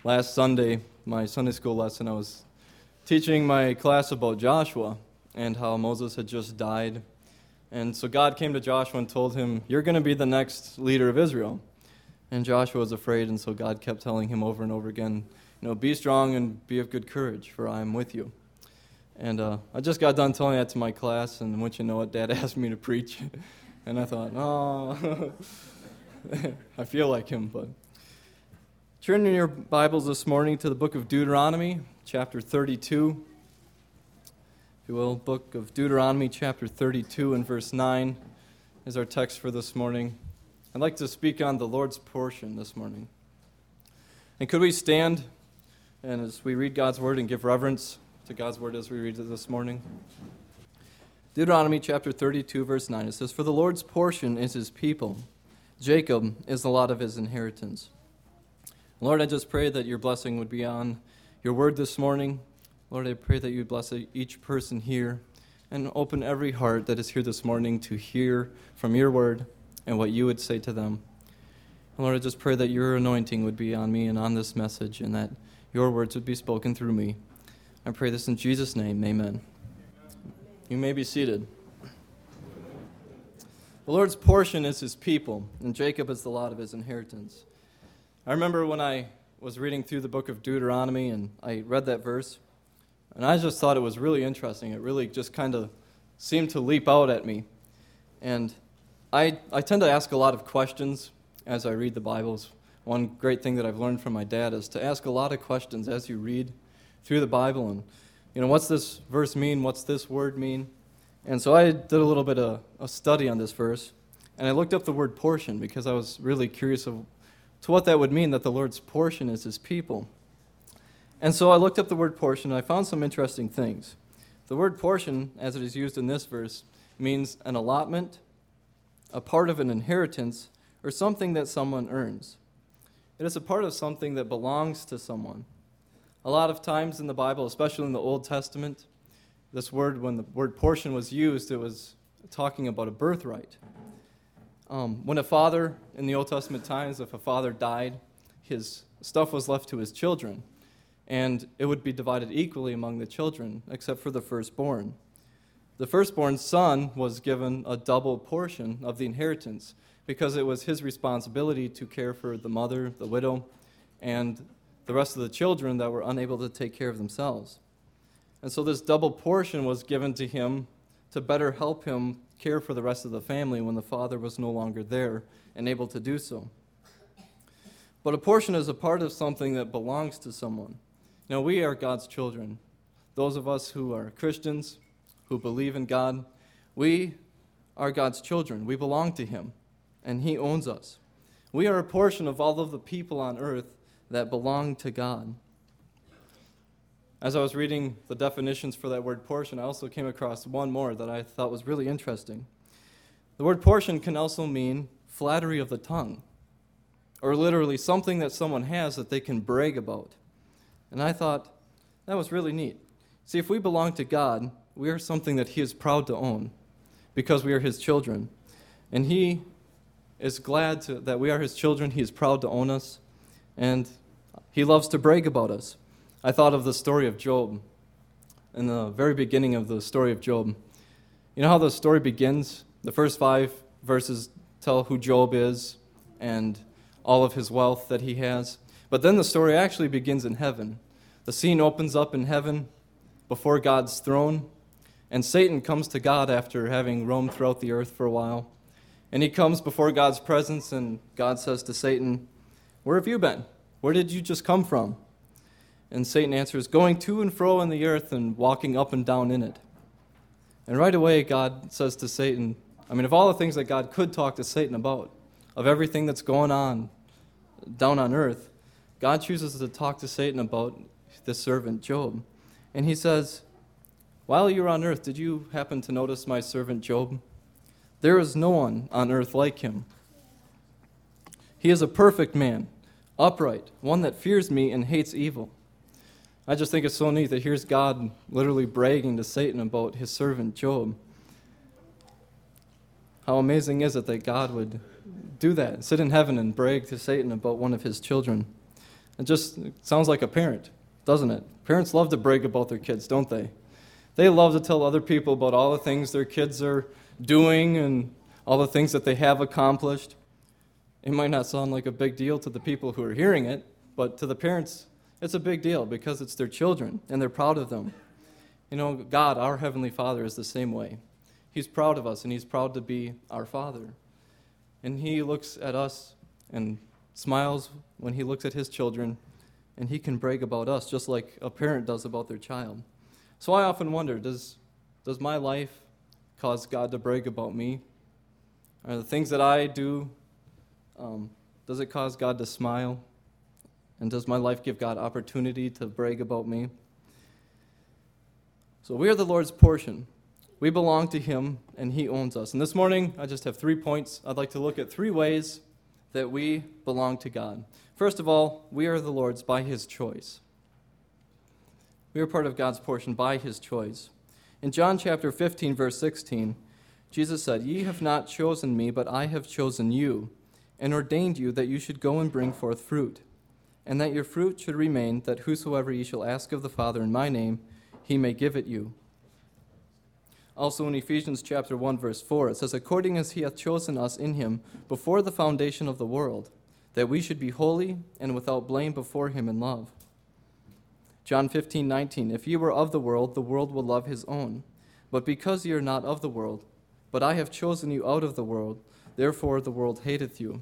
last Sunday, my Sunday school lesson, I was teaching my class about Joshua and how Moses had just died. And so God came to Joshua and told him, "You're going to be the next leader of Israel." And Joshua was afraid, and so God kept telling him over and over again, "Be strong and be of good courage, for I am with you." And I just got done telling that to my class, and once you know it, Dad asked me to preach. And I thought, oh, I feel like him. But turn in your Bibles this morning to the book of Deuteronomy, chapter 32. If you will, book of Deuteronomy, chapter 32 and verse 9 is our text for this morning. I'd like to speak on the Lord's portion this morning. And could we stand and as we read God's word and give reverence to God's word as we read it this morning? Deuteronomy chapter 32, verse 9, it says, "For the Lord's portion is his people. Jacob is the lot of his inheritance." Lord, I just pray that your blessing would be on your word this morning. Lord, I pray that you would bless each person here and open every heart that is here this morning to hear from your word and what you would say to them. And Lord, I just pray that your anointing would be on me and on this message and that your words would be spoken through me. I pray this in Jesus' name, amen. You may be seated. The Lord's portion is his people, and Jacob is the lot of his inheritance. I remember when I was reading through the book of Deuteronomy, and I read that verse, and I just thought it was really interesting. It really just kind of seemed to leap out at me. And I tend to ask a lot of questions as I read the Bibles. One great thing that I've learned from my dad is to ask a lot of questions as you read through the Bible, and what's this verse mean? What's this word mean? And so I did a little bit of a study on this verse, and I looked up the word portion because I was really curious to what that would mean, that the Lord's portion is his people. And so I looked up the word portion, and I found some interesting things. The word portion, as it is used in this verse, means an allotment, a part of an inheritance, or something that someone earns. It is a part of something that belongs to someone. A lot of times in the Bible, especially in the Old Testament, this word, when the word portion was used, it was talking about a birthright. When a father, in the Old Testament times, if a father died, his stuff was left to his children, and it would be divided equally among the children, except for the firstborn. The firstborn son was given a double portion of the inheritance because it was his responsibility to care for the mother, the widow, and the rest of the children that were unable to take care of themselves. And so this double portion was given to him to better help him care for the rest of the family when the father was no longer there and able to do so. But a portion is a part of something that belongs to someone. We are God's children. Those of us who are Christians, who believe in God, we are God's children. We belong to him, and he owns us. We are a portion of all of the people on earth that belong to God. As I was reading the definitions for that word portion, I also came across one more that I thought was really interesting. The word portion can also mean flattery of the tongue, or literally something that someone has that they can brag about. And I thought that was really neat. See, if we belong to God, we are something that he is proud to own because we are his children. And he is glad that we are his children. He is proud to own us. And he loves to brag about us. I thought of the story of Job. In the very beginning of the story of Job, you know how the story begins? The first 5 verses tell who Job is and all of his wealth that he has. But then the story actually begins in heaven. The scene opens up in heaven before God's throne, and Satan comes to God after having roamed throughout the earth for a while. And he comes before God's presence, and God says to Satan, "Where have you been? Where did you just come from?" And Satan answers, "Going to and fro in the earth and walking up and down in it." And right away, God says to Satan, of all the things that God could talk to Satan about, of everything that's going on down on earth, God chooses to talk to Satan about the servant Job. And he says, "While you were on earth, did you happen to notice my servant Job? There is no one on earth like him. He is a perfect man, upright, one that fears me and hates evil." I just think it's so neat that here's God literally bragging to Satan about his servant Job. How amazing is it that God would do that, sit in heaven and brag to Satan about one of his children? It just sounds like a parent, doesn't it? Parents love to brag about their kids, don't they? They love to tell other people about all the things their kids are doing and all the things that they have accomplished. It might not sound like a big deal to the people who are hearing it, but to the parents, it's a big deal because it's their children and they're proud of them. You know, God, our Heavenly Father, is the same way. He's proud of us and He's proud to be our Father. And He looks at us and smiles when He looks at His children, and He can brag about us just like a parent does about their child. So I often wonder, does my life cause God to brag about me? Are the things that I do, does it cause God to smile? And does my life give God opportunity to brag about me? So we are the Lord's portion. We belong to Him, and He owns us. And this morning, I just have 3 points. I'd like to look at 3 ways that we belong to God. First of all, we are the Lord's by His choice. We are part of God's portion by His choice. In John chapter 15, verse 16, Jesus said, "Ye have not chosen me, but I have chosen you, and ordained you that you should go and bring forth fruit, and that your fruit should remain, that whosoever ye shall ask of the Father in my name, He may give it you." Also in Ephesians chapter 1, verse 4, it says, "According as He hath chosen us in Him before the foundation of the world, that we should be holy and without blame before Him in love." John 15:19, "If ye were of the world will love his own. But because ye are not of the world, but I have chosen you out of the world, therefore the world hateth you."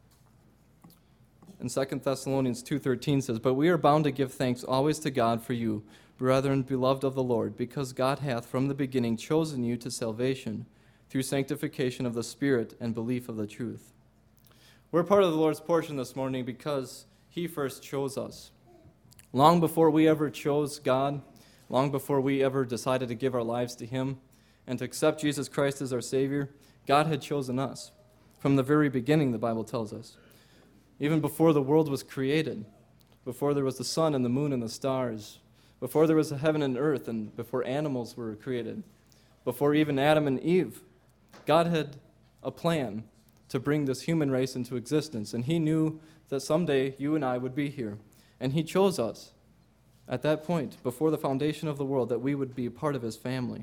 And 2 Thessalonians 2:13 says, "But we are bound to give thanks always to God for you, brethren, beloved of the Lord, because God hath from the beginning chosen you to salvation, through sanctification of the Spirit and belief of the truth." We're part of the Lord's portion this morning because He first chose us. Long before we ever chose God, long before we ever decided to give our lives to Him and to accept Jesus Christ as our Savior, God had chosen us. From the very beginning, the Bible tells us. Even before the world was created, before there was the sun and the moon and the stars, before there was a heaven and earth, and before animals were created, before even Adam and Eve, God had a plan to bring this human race into existence, and He knew that someday you and I would be here. And He chose us at that point, before the foundation of the world, that we would be a part of His family.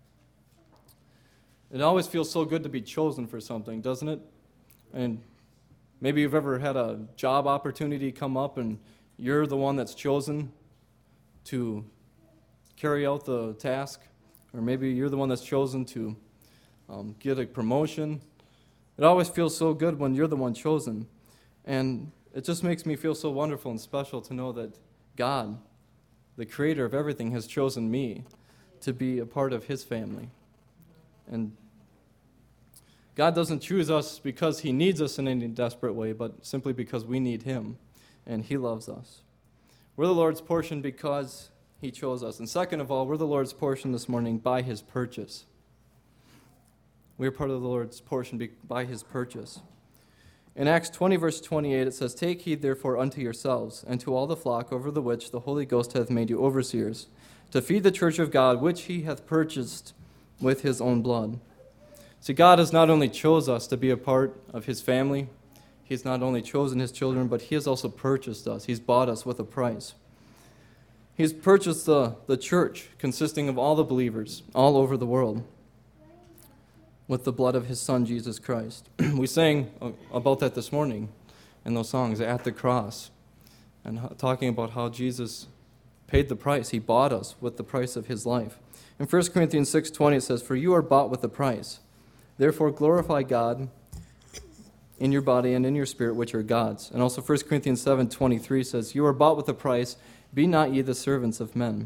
It always feels so good to be chosen for something, doesn't it? And maybe you've ever had a job opportunity come up and you're the one that's chosen to carry out the task, or maybe you're the one that's chosen to get a promotion. It always feels so good when you're the one chosen. And it just makes me feel so wonderful and special to know that God, the creator of everything, has chosen me to be a part of His family. And God doesn't choose us because He needs us in any desperate way, but simply because we need Him, and He loves us. We're the Lord's portion because He chose us. And second of all, we're the Lord's portion this morning by His purchase. We are part of the Lord's portion by His purchase. In Acts 20, verse 28, it says, "Take heed therefore unto yourselves, and to all the flock over the which the Holy Ghost hath made you overseers, to feed the church of God, which He hath purchased with His own blood." See, God has not only chose us to be a part of His family, He's not only chosen His children, but He has also purchased us. He's bought us with a price. He's purchased the church, consisting of all the believers all over the world, with the blood of His Son, Jesus Christ. We sang about that this morning in those songs, "At the Cross," and talking about how Jesus paid the price. He bought us with the price of His life. In 1 Corinthians 6:20, it says, "For you are bought with a price. Therefore glorify God in your body and in your spirit, which are God's." And also 1 Corinthians 7:23 says, "You are bought with a price. Be not ye the servants of men."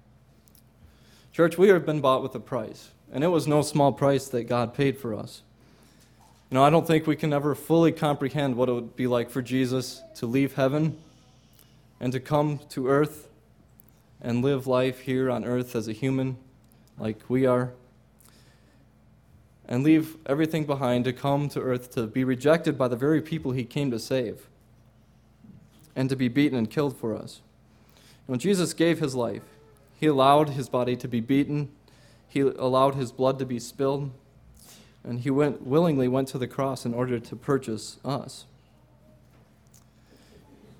Church, we have been bought with a price. And it was no small price that God paid for us. You know, I don't think we can ever fully comprehend what it would be like for Jesus to leave heaven and to come to earth and live life here on earth as a human like we are, and leave everything behind to come to earth to be rejected by the very people He came to save, and to be beaten and killed for us. When Jesus gave His life, He allowed His body to be beaten, He allowed His blood to be spilled, and He willingly went to the cross in order to purchase us.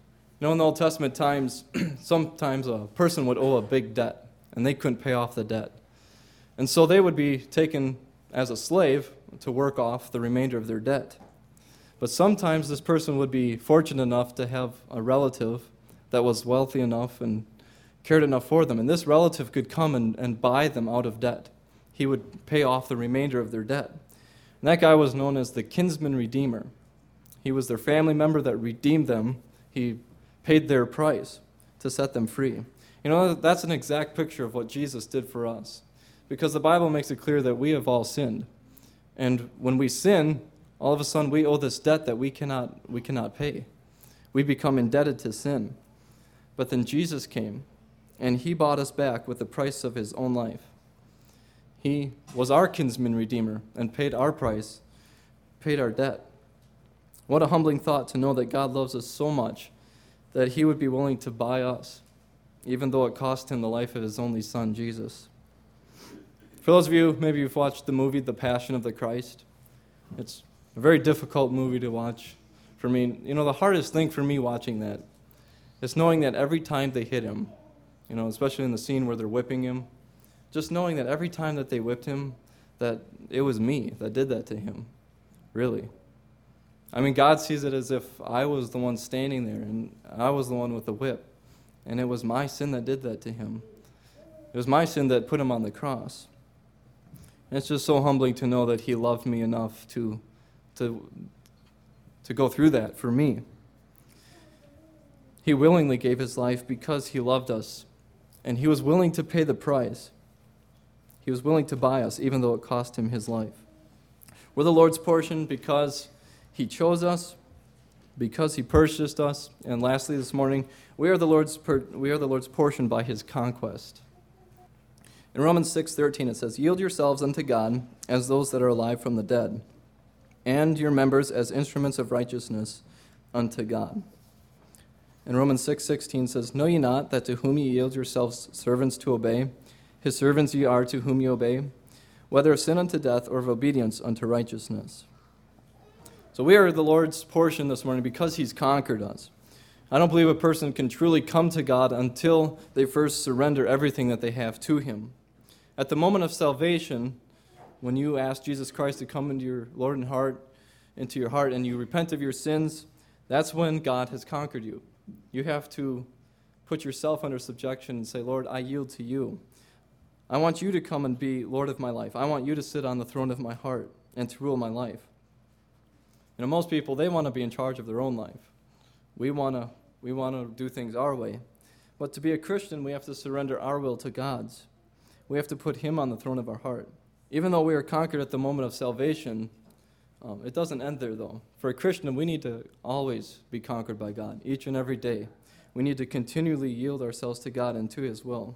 In the Old Testament times, sometimes a person would owe a big debt, and they couldn't pay off the debt. And so they would be taken as a slave to work off the remainder of their debt. But sometimes this person would be fortunate enough to have a relative that was wealthy enough and cared enough for them. And this relative could come and buy them out of debt. He would pay off the remainder of their debt. And that guy was known as the kinsman redeemer. He was their family member that redeemed them. He paid their price to set them free. That's an exact picture of what Jesus did for us. Because the Bible makes it clear that we have all sinned. And when we sin, all of a sudden we owe this debt that we cannot pay. We become indebted to sin. But then Jesus came, and he bought us back with the price of his own life. He was our kinsman redeemer and paid our price, paid our debt. What a humbling thought to know that God loves us so much that he would be willing to buy us, even though it cost him the life of his only son, Jesus. For those of you, maybe you've watched the movie The Passion of the Christ. It's a very difficult movie to watch for me. The hardest thing for me watching that is knowing that every time they hit him, especially in the scene where they're whipping him, just knowing that every time that they whipped him, that it was me that did that to him, really. God sees it as if I was the one standing there, and I was the one with the whip, and it was my sin that did that to him. It was my sin that put him on the cross. And it's just so humbling to know that he loved me enough to go through that for me. He willingly gave his life because he loved us, and he was willing to pay the price. He was willing to buy us, even though it cost him his life. We're the Lord's portion because he chose us, because he purchased us, and lastly this morning, we are the Lord's portion by his conquest. In Romans 6:13 it says, "Yield yourselves unto God as those that are alive from the dead, and your members as instruments of righteousness unto God." And Romans 6:16 says, "Know ye not that to whom ye yield yourselves servants to obey, his servants ye are to whom ye obey, whether of sin unto death or of obedience unto righteousness." So we are the Lord's portion this morning because he's conquered us. I don't believe a person can truly come to God until they first surrender everything that they have to him. At the moment of salvation, when you ask Jesus Christ to come into your into your heart, and you repent of your sins, that's when God has conquered you. You have to put yourself under subjection and say, "Lord, I yield to you. I want you to come and be Lord of my life. I want you to sit on the throne of my heart and to rule my life." Most people, they want to be in charge of their own life. We want to do things our way. But to be a Christian, we have to surrender our will to God's. We have to put him on the throne of our heart. Even though we are conquered at the moment of salvation, it doesn't end there, though. For a Christian, we need to always be conquered by God, each and every day. We need to continually yield ourselves to God and to his will.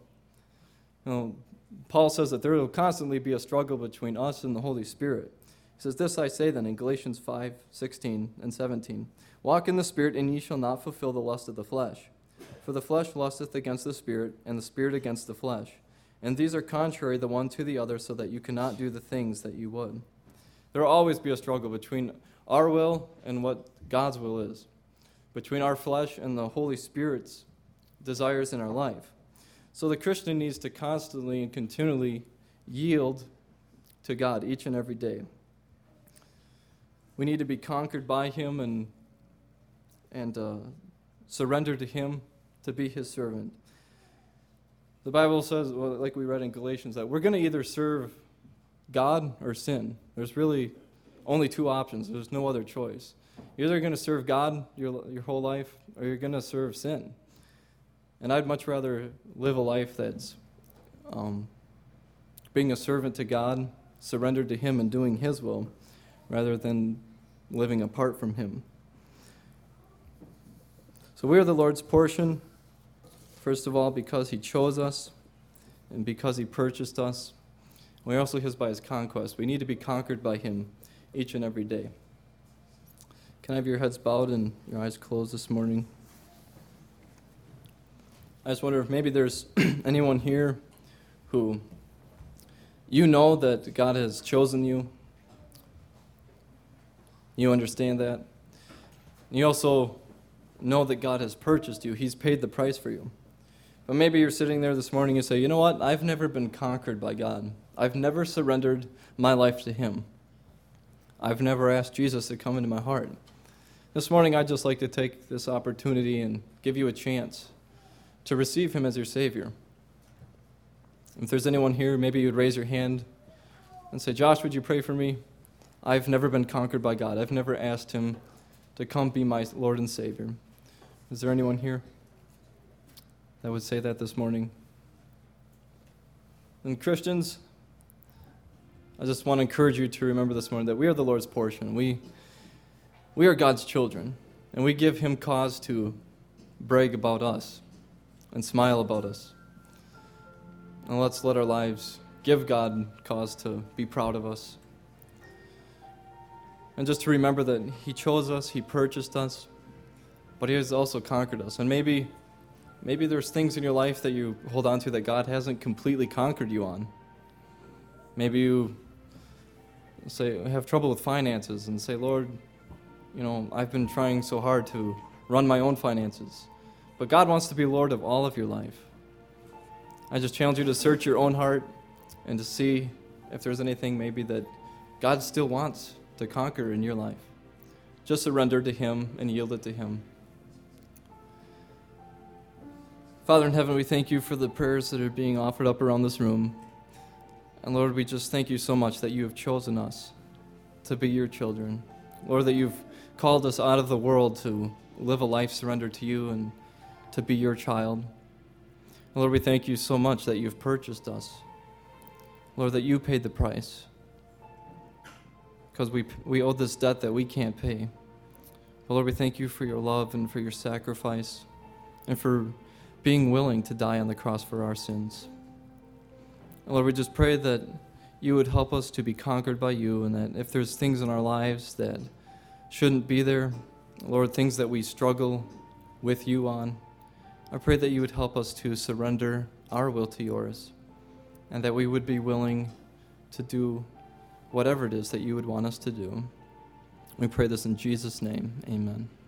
Paul says that there will constantly be a struggle between us and the Holy Spirit. He says, "This I say then," in Galatians 5:16 and 17, "Walk in the Spirit, and ye shall not fulfill the lust of the flesh. For the flesh lusteth against the Spirit, and the Spirit against the flesh. And these are contrary the one to the other, so that you cannot do the things that you would." There will always be a struggle between our will and what God's will is, between our flesh and the Holy Spirit's desires in our life. So the Christian needs to constantly and continually yield to God each and every day. We need to be conquered by him and surrender to him to be his servant. The Bible says, like we read in Galatians, that we're going to either serve God or sin. There's really only two options. There's no other choice. You're either going to serve God your whole life, or you're going to serve sin. And I'd much rather live a life that's being a servant to God, surrendered to him and doing his will, rather than living apart from him. So we are the Lord's portion, first of all, because he chose us and because he purchased us. We're also his by his conquest. We need to be conquered by him each and every day. Can I have your heads bowed and your eyes closed this morning? I just wonder if maybe there's anyone here who you know that God has chosen you. You understand that. You also know that God has purchased you. He's paid the price for you. But maybe you're sitting there this morning and say, you know what? I've never been conquered by God. I've never surrendered my life to Him. I've never asked Jesus to come into my heart. This morning, I'd just like to take this opportunity and give you a chance to receive Him as your Savior. If there's anyone here, maybe you'd raise your hand and say, Josh, would you pray for me? I've never been conquered by God. I've never asked Him to come be my Lord and Savior. Is there anyone here that would say that this morning? And Christians, I just want to encourage you to remember this morning that we are the Lord's portion. We are God's children, and we give Him cause to brag about us and smile about us. And let's let our lives give God cause to be proud of us. And just to remember that He chose us, He purchased us, but He has also conquered us. And maybe there's things in your life that you hold on to that God hasn't completely conquered you on. Maybe you have trouble with finances and say, Lord, I've been trying so hard to run my own finances. But God wants to be Lord of all of your life. I just challenge you to search your own heart and to see if there's anything maybe that God still wants to conquer in your life. Just surrender to Him and yield it to Him. Father in heaven, we thank You for the prayers that are being offered up around this room. And Lord, we just thank You so much that You have chosen us to be Your children. Lord, that You've called us out of the world to live a life surrendered to You and to be Your child. Lord, we thank You so much that You've purchased us. Lord, that You paid the price. Because we owe this debt that we can't pay. But Lord, we thank You for Your love and for Your sacrifice and for being willing to die on the cross for our sins. And Lord, we just pray that You would help us to be conquered by You, and that if there's things in our lives that shouldn't be there, Lord, things that we struggle with You on, I pray that You would help us to surrender our will to Yours, and that we would be willing to do whatever it is that You would want us to do. We pray this in Jesus' name. Amen.